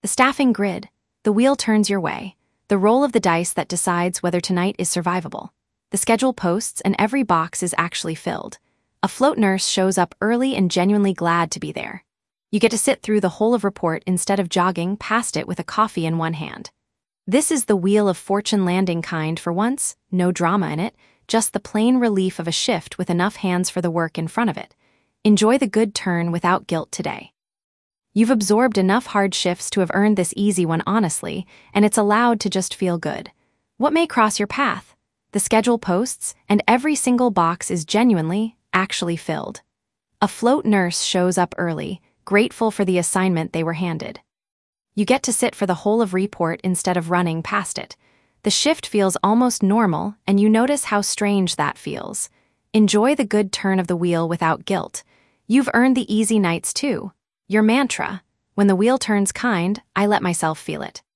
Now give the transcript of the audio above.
The staffing grid. The wheel turns your way. The roll of the dice that decides whether tonight is survivable. The schedule posts and every box is actually filled. A float nurse shows up early and genuinely glad to be there. You get to sit through the whole of report instead of jogging past it with a coffee in one hand. This is the Wheel of Fortune landing kind for once, no drama in it, just the plain relief of a shift with enough hands for the work in front of it. Enjoy the good turn without guilt today. You've absorbed enough hard shifts to have earned this easy one honestly, and it's allowed to just feel good. What may cross your path? The schedule posts, and every single box is genuinely, actually filled. A float nurse shows up early, grateful for the assignment they were handed. You get to sit for the whole of report instead of running past it. The shift feels almost normal, and you notice how strange that feels. Enjoy the good turn of the wheel without guilt. You've earned the easy nights too. Your mantra: when the wheel turns kind, I let myself feel it.